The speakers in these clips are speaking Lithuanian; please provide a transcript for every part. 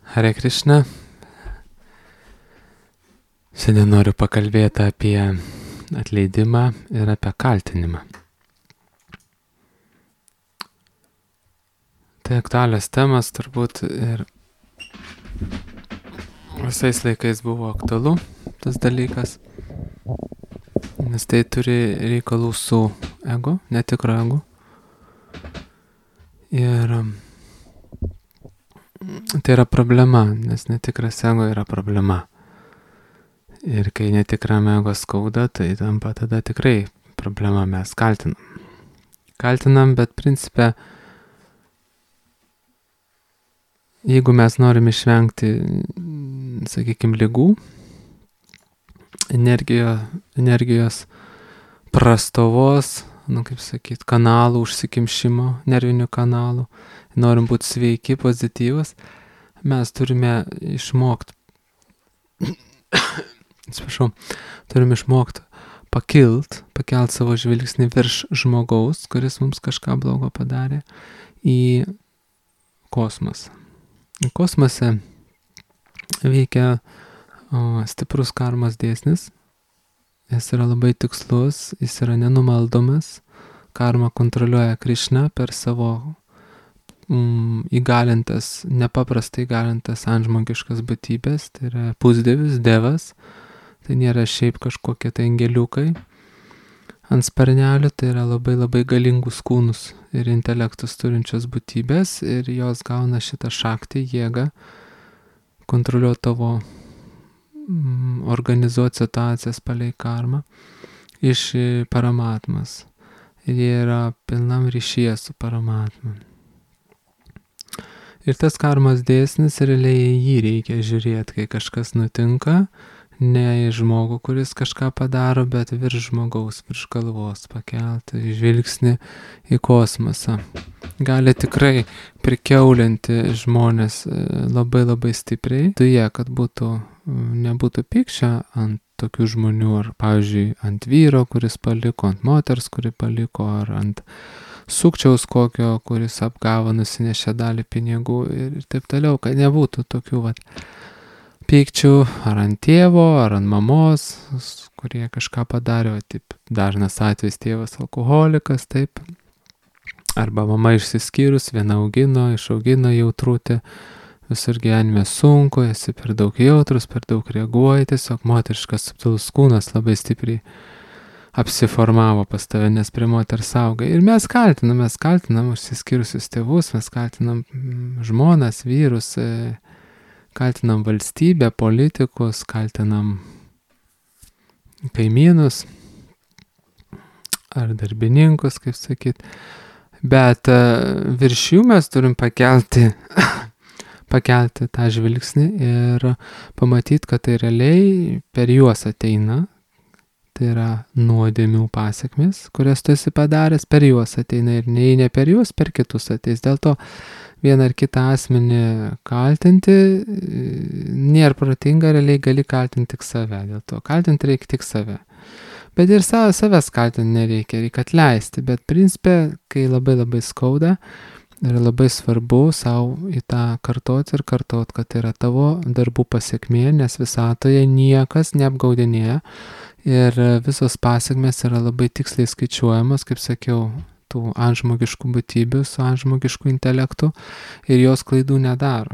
Hare Krishna. Šiandien noriu pakalbėti apie atleidimą ir apie kaltinimą. Tai aktualios temas turbūt ir visais laikais buvo aktualu tas dalykas, nes tai turi reikalų su ego, netikro ego. Ir tai yra problema, nes netikras ego yra problema. Ir kai netikram ego skauda, tai tampa tada tikrai problema, mes kaltinam. Kaltinam, bet principe, jeigu mes norim išvengti, sakykime, ligų, energijos prastovos, kanalų užsikimšimo, nervinių kanalų, norim būti sveiki, pozityvus, mes turime išmokti, turim išmokti pakelt savo žvilgsnį virš žmogaus, kuris mums kažką blogo padarė, į kosmosą. Kosmose veikia stiprus karmos dėsnis, jis yra labai tikslus, jis yra nenumaldomas, karma kontroliuoja Krishna per savo įgalintas, nepaprastai įgalintas antžmogiškas būtybės, tai yra pusdievis, devas, tai nėra šiaip kažkokie tai angeliukai ant sparnelių, tai yra labai labai galingus kūnus ir intelektus turinčios būtybės ir jos gauna šitą šaktį, jėgą kontroliuoti tavo, organizuoti situacijas palei karmą iš Paramatmas. Ir jie yra pilnam ryšyje su Paramatma. Ir tas karmos dėsnis, realiai jį reikia žiūrėti, kai kažkas nutinka, ne į žmogų, kuris kažką padaro, bet virš žmogaus, virš galvos pakelti žvilgsnį į kosmosą. Gali tikrai prikiaulinti žmonės labai labai stipriai. Tuje, kad nebūtų pykčio ant tokių žmonių, ar pavyzdžiui ant vyro, kuris paliko, ant moters, kuri paliko, ar ant sukčiaus kokio, kuris apgavo, nusinešė dalį pinigų ir taip toliau, kad nebūtų tokių pykčių ar ant tėvo, ar ant mamos, kurie kažką padarė, taip dažnas atvejs tėvas alkoholikas, taip, arba mama išsiskyrus, viena išaugino jautrutę, visur gyvenime sunku, esi per daug jautrus, per daug reaguoji, tiesiog moteriškas subtilus kūnas labai stipriai apsiformavo pas tave, nes prie moters auga. Ir mes kaltinam išsiskyrusius tėvus, mes kaltinam žmonas, vyrus, kaltinam valstybę, politikus, kaltinam kaimynus ar darbininkus, kaip sakyt. Bet virš jų mes turim pakelti tą žvilgsnį ir pamatyti, kad tai realiai per juos ateina. Tai yra nuodėmių pasekmės, kurias tu esi padaręs, per juos ateina ir ne per juos, per kitus ateis. Dėl to vieną ar kitą asmenį kaltinti nėra protinga, realiai gali kaltinti tik save. Dėl to kaltinti reikia tik save. Bet ir savęs kaltinti nereikia, reikia atleisti. Bet principe, kai labai labai skauda, yra labai svarbu savo į tą kartoti, kad tai yra tavo darbų pasekmė, nes visatoje niekas neapgaudinėja. Ir visos pasekmės yra labai tiksliai skaičiuojamos, kaip sakiau, tų antžmogiškų būtybių su antžmogišku intelektu ir jos klaidų nedaro.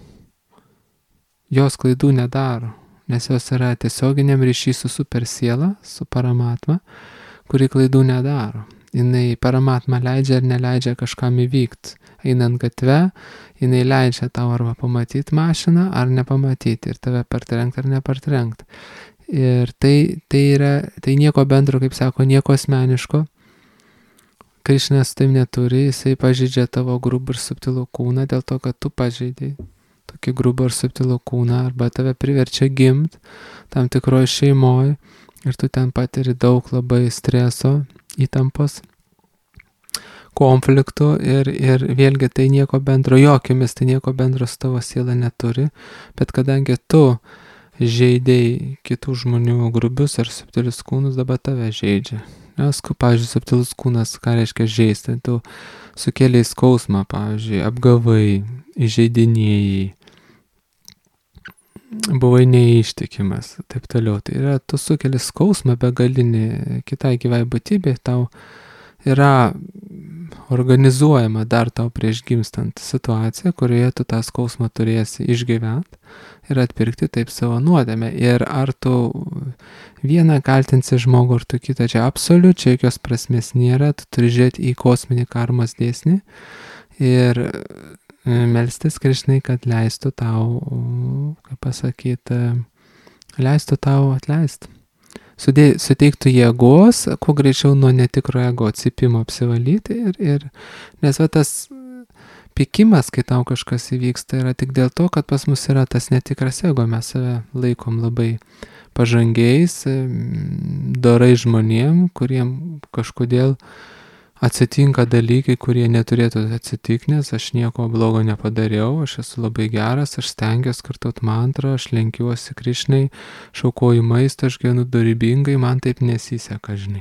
Nes jos yra tiesioginiam ryšy su supersiela, su Paramatma, kuri klaidų nedaro. Jinai Paramatma leidžia ar neleidžia kažkam įvykti. Einant gatve, jinai leidžia tau arba pamatyti mašiną ar nepamatyti ir tave partrenkti ar nepartrenkti. Ir tai nieko bendro, kaip sako, nieko asmeniško. Krišnas taip neturi, jisai pažeidžia tavo grubų ir subtilų kūną dėl to, kad tu pažeidai tokį grubų ir subtilų kūną arba tave priverčia gimti tam tikroje šeimoje ir tu ten patiri daug labai streso, įtampos, konfliktų ir vėlgi tai nieko bendro, jokiomis tai nieko bendro su tavo siela neturi, bet kadangi tu žeidėjai kitų žmonių grubius ar subtilius kūnus, dabar tave žeidžia. Nes, pavyzdžiui, subtilus kūnas, ką reiškia žeisti, tu sukėlėjai skausmą, pavyzdžiui, apgavai, įžeidinėjai, buvai neištikimas, taip toliau. Tai yra, tu sukeli skausmą begalinį kitai gyvai būtybei, tau yra organizuojama dar tau prieš gimstant situacija, kurioje tu tą skausmą turėsi išgyventi ir atpirkti taip savo nuodėmę. Ir ar tu vieną kaltinsi žmogų, ar tu kitą, čia absoliučiai jokios prasmės nėra, tu turi žiūrėti į kosminį karmos dėsnį ir melstis Krišnai, kad leistų tau, kaip pasakyti, leistų tau atleisti. Suteiktų jėgos, kuo greičiau nuo netikro ego atsipimo apsivalyti nes tas pykimas, kai tau kažkas įvyksta, yra tik dėl to, kad pas mus yra tas netikras ego, mes save laikom labai pažangiais, dorai žmonėm, kuriem kažkodėl atsitinka dalykai, kurie neturėtų atsitikti, nes aš nieko blogo nepadariau, aš esu labai geras, aš stengiuosi kartot mantrą, aš lenkiuosi Krišnai, šaukoju maistą, aš gyvenu dorybingai, man taip nesiseka, žinai.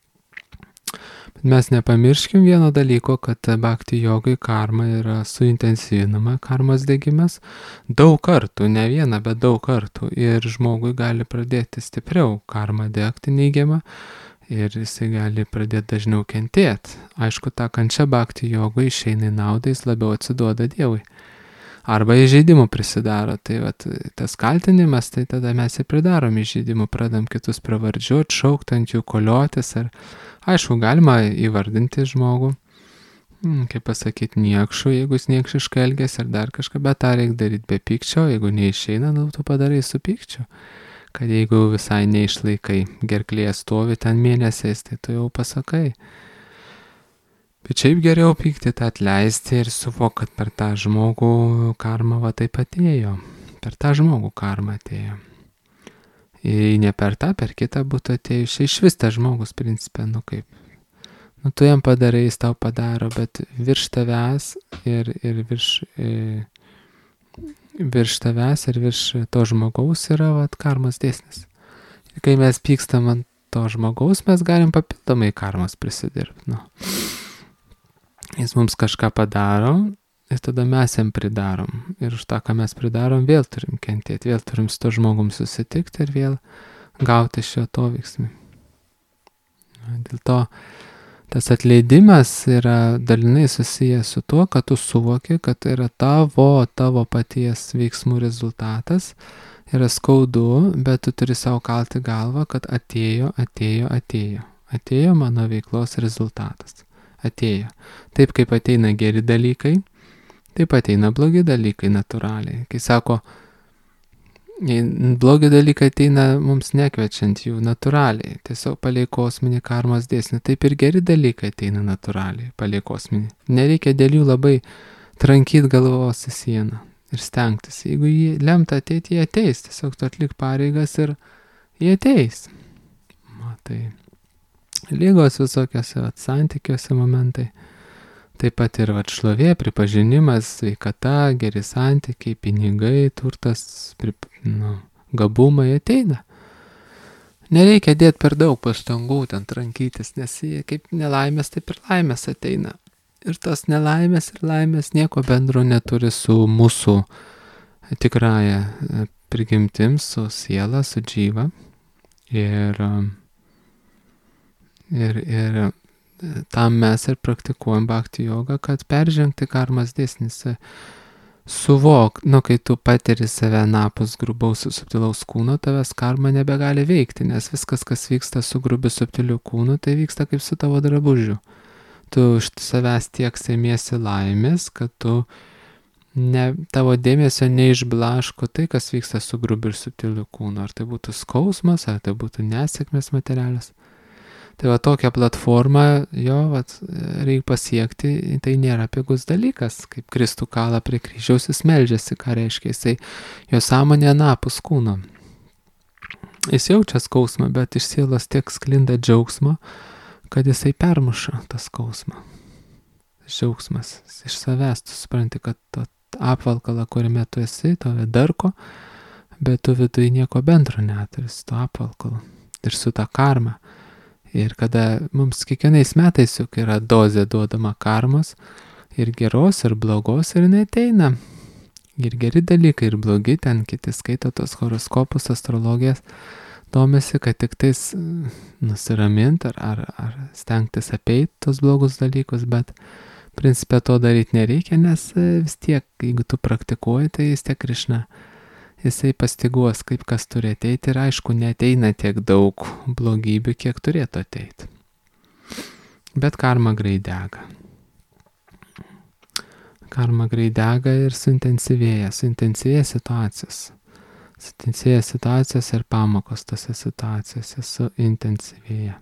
Bet mes nepamirškim vieno dalyko, kad bhakti jogai karma yra suintensyvinama, karmos degimas daug kartų, ne vieną, bet daug kartų. Ir žmogui gali pradėti stipriau karmą degti neigiamą. Ir jisai gali pradėti dažniau kentėti. Aišku, tą kančią bhakti jogui išeina į naudą, jis labiau atsiduoda Dievui. Arba įžeidimų prisidaro. Tai tas kaltinimas, tai tada mes ir pridarom įžeidimų, pradam kitus pravardžiuoti, šaukti ant jų, koliotis. Aišku, galima įvardinti žmogų, kaip pasakyti, niekšu, jeigu jis niekšiškai elgėsi ar dar kažką, bet tą reikia daryti be pykčio, jeigu neišeina, tu padarai su pykčiu. Kad jeigu visai neišlaikai gerklėje stovi ten mėnesiais, tai tu jau pasakai. Bet šiaip geriau pykti tą atleisti ir suvok, kad per tą žmogų karma va taip atėjo. Per tą žmogų karma atėjo. Ir ne per tą, per kitą būtų atėjus. Iš vis tas žmogus principė, kaip. Tu jam padarai, jis tau padaro, bet virš tavęs ir virš tavęs ir virš to žmogaus yra karmos dėsnis. Ir kai mes pykstam ant to žmogaus, mes galim papildomai karmos prisidirbti. Jis mums kažką padaro ir tada mes jam pridarom. Ir už tą, ką mes pridarom, vėl turim kentėti, vėl turim su to žmogum susitikti ir vėl gauti šio to veiksmį. Dėl to tas atleidimas yra dalinai susijęs su tuo, kad tu suvoki, kad tai yra tavo paties veiksmų rezultatas, yra skaudu, bet tu turi savo kalti galvą, kad atėjo mano veiklos rezultatas. Atėjo. Taip kaip ateina geri dalykai, taip ateina blogi dalykai natūraliai. Kai sako, blogi dalykai ateina mums nekviečiant jų natūraliai, tiesiog palei kosminį karmos dėsnį. Taip ir geri dalykai ateina natūraliai, palei kosminį. Nereikia dėl jų labai trankyti galvos į sieną ir stengtis. Jeigu jį lemta ateiti, jie ateis. Tiesiog tu atlik pareigas ir jie ateis. Tai lygos visokiose santykiuose momentai. Taip pat ir šlovė, pripažinimas, sveikata, geri santykiai, pinigai, turtas, gabumai ateina. Nereikia dėti per daug pastangų ten trankytis, nes jie kaip nelaimės, taip ir laimės ateina. Ir tas nelaimės ir laimės nieko bendro neturi su mūsų tikrąja prigimtim, su siela, su džyva. Ir tam mes ir praktikuojam bhakti jogą, kad peržengti karmas dėsnis. Suvok, kai tu patiri save napus grubaus subtilaus kūno, tavęs karma nebegali veikti, nes viskas, kas vyksta su grubiu subtiliu kūnu, tai vyksta kaip su tavo drabužiu. Tu iš savęs tiek semiesi laimės, kad tavo dėmesio neišblaško tai, kas vyksta su grubiu ir subtiliu kūnu. Ar tai būtų skausmas, ar tai būtų nesėkmės materialios. Tai tokią platformą reikia pasiekti, tai nėra pigus dalykas, kaip Kristų kala prie kryžiaus, jis meldžiasi, ką reiškia, jisai jo sąmonė anapus kūno. Jis jaučia skausmą, bet iš sielos tiek sklinda džiaugsmo, kad jisai permuša tą skausmą. Džiaugsmas iš savęs, tu supranti, kad apvalkalą, kuriame tu esi, tave darko, bet tu viduje nieko bendro neturi su to apvalkalu ir su ta karma. Ir kada mums kiekvienais metais juk yra dozė duodama karmos, ir geros, ir blogos, ir jinai ateina. ir geri dalykai, ir blogi, ten kiti skaito tos horoskopus, astrologijas, domisi, kad tik tais nusiramint ar stengtis apeiti tos blogus dalykus, bet principe to daryti nereikia, nes vis tiek, jeigu tu praktikuoji, tai vis tiek Krišna, jisai pastiguos, kaip kas turi ateiti ir aišku, neateina tiek daug blogybių, kiek turėtų ateiti. Bet karma greit dega. Karma greit dega ir suintensyvėja situacijos. Suintensyvėja situacijos ir pamokos tose situacijose suintensyvėja.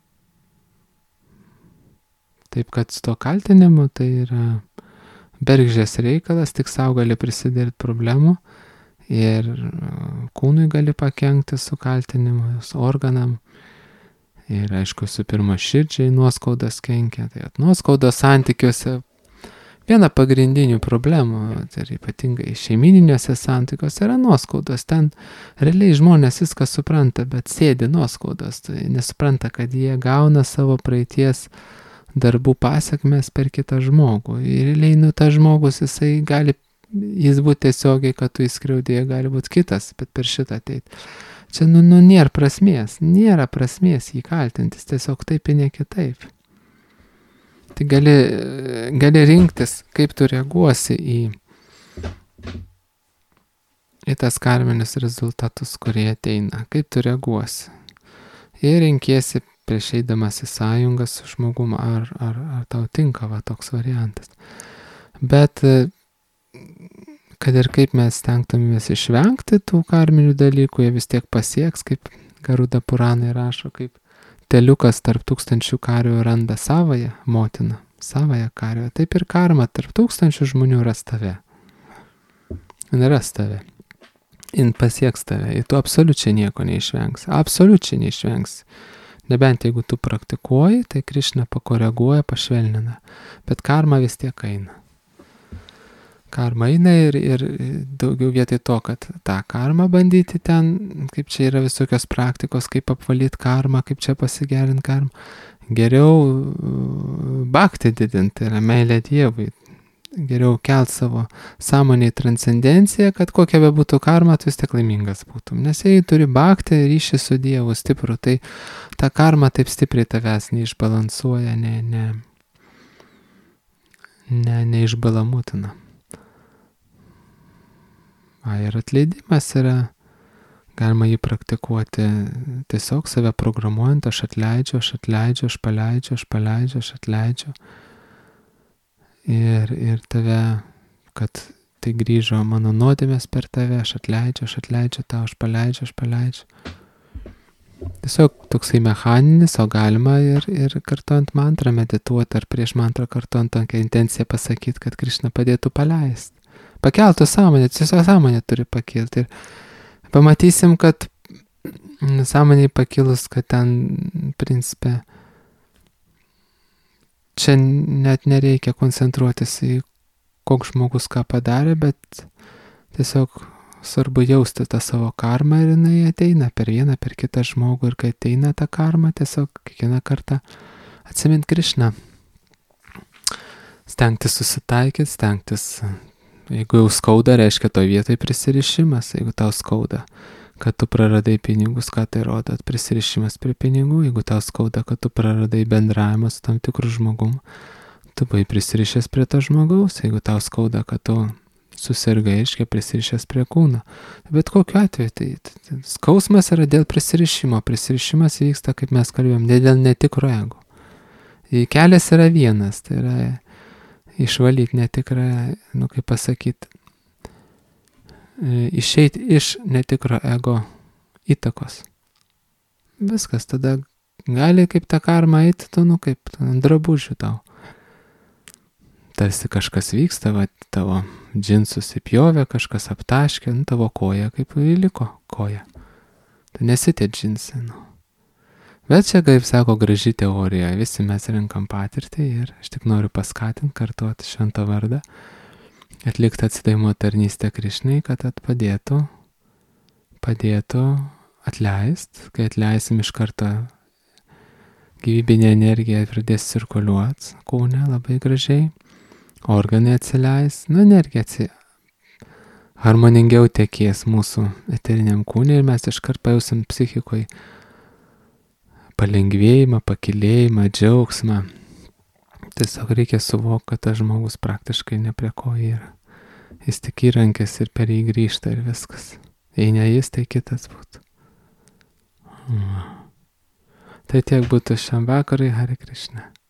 Taip kad su to kaltinimu tai yra bergždžias reikalas, tik savo gali prisidėti problemų ir kūnui gali pakenkti su kaltinimu, su organam. Ir aišku, su pirma širdžiai nuoskaudas kenkia. Tai nuoskaudos santykiuose viena pagrindinių problemų, tai ypatingai šeimininiuose santykiuose yra nuoskaudos. Ten realiai žmonės viską supranta, bet sėdi nuoskaudos. Tai nesupranta, kad jie gauna savo praeities darbų pasekmes per kitą žmogų. Ir realiai, tas žmogus, jis būti tiesiogiai, kad tu įskriaudėjai, gali būti kitas, bet per šitą ateiti. Čia, nėra prasmės jį kaltintis, tiesiog taip ir ne kitaip. Tai gali rinktis, kaip tu reaguosi į tas karminius rezultatus, kurie ateina, kaip tu reaguosi. Ir renkiesi prieš eidamas į sąjungą su žmogum, ar tau tinka toks variantas. Bet kad ir kaip mes stengtumės išvengti tų karminių dalykų, jie vis tiek pasieks, kaip Garuda Puranai rašo, kaip teliukas tarp 1000 karvių randa savąją motiną, savąją karvę. Taip ir karma tarp 1000 žmonių ras tave. Ras tave. Jin pasieks tave. Ir tu absoliučiai nieko neišvengsi. Absoliučiai neišvengsi. Nebent jeigu tu praktikuoji, tai Krišna pakoreguoja, pašvelnina. Bet karma vis tiek eina. Karma eina ir daugiau vietoj to, kad tą karmą bandyti ten, kaip čia yra visokios praktikos, kaip apvalyti karmą, kaip čia pasigerinti karmą. Geriau bhakti didinti, tai yra meilė Dievui. Geriau kelt savo sąmonėj transcendenciją, kad kokia be būtų karma, tu vis tiek laimingas būtum. Nes jei turi bhakti ryšį su Dievu stiprų, tai ta karma taip stipriai tavęs neišbalansuoja, neišbalamutina. Ir atleidimas yra, galima jį praktikuoti tiesiog save programuojant, aš atleidžiu, aš atleidžiu. Ir tave, kad tai grįžo mano nuodėmės per tave, aš atleidžiu tau, aš paleidžiu. Tiesiog toksai mechaninis, o galima ir kartuojant mantrą medituoti, ar prieš mantrą kartuojant tokią intenciją pasakyti, kad Krišna padėtų paleisti. Pakeltų sąmonę, tiesiog sąmonę turi pakilti. Ir pamatysim, kad sąmonėj pakilus, kad ten, principe, čia net nereikia koncentruotis į koks žmogus ką padarė, bet tiesiog svarbu jausti tą savo karmą ir jinai ateina per vieną, per kitą žmogų. Ir kai ateina ta karma, tiesiog kiekvieną kartą atsimint Krišną. Stengtis susitaikyti, jeigu jau skauda, reiškia to vietoj prisirišimas. Jeigu tau skauda, kad tu praradai pinigus, ką tai rodo? Prisirišimas prie pinigų. Jeigu tau skauda, kad tu praradai bendravimą su tam tikru žmogum, tu buvai prisirišęs prie to žmogaus. Jeigu tau skauda, kad tu susirgai, reiškia prisirišęs prie kūno. Bet kokiu atveju, tai skausmas yra dėl prisirišimo. Prisirišimas vyksta, kaip mes kalbėjom, ne dėl netikro ego. Kelias yra vienas, tai yra išvalyti netikrą, kaip pasakyti, išeiti iš netikro ego įtakos. Viskas, tada gali kaip ta karma eiti, kaip ant drabužių tau. Tarsi kažkas vyksta, tavo džinsus įpjovė, kažkas aptaškė, tavo koja kaip įliko koja. Tai nesi tie džinsai, Bet čia, kaip sako, graži teorija, visi mes renkam patirtį ir aš tik noriu paskatinti, kartuoti šventą vardą, atlikti atsidavimo tarnystę Krišnai, kad padėtų atleisti, kai atleisim iš karto gyvybinė energija pradės cirkuliuoti kūne labai gražiai, organai atsileis, energija harmoningiau tekės mūsų eteriniam kūne ir mes iškart pajusim psichikoje palengvėjimą, pakilėjimą, džiaugsmą. Tiesiog reikia suvokti, kad tas žmogus praktiškai ne prie ko yra. Jis tik įrankis ir per jį grįžta ir viskas. Jei ne jis, tai kitas būtų. Tai tiek būtų šiam vakarui, Hare Krishna.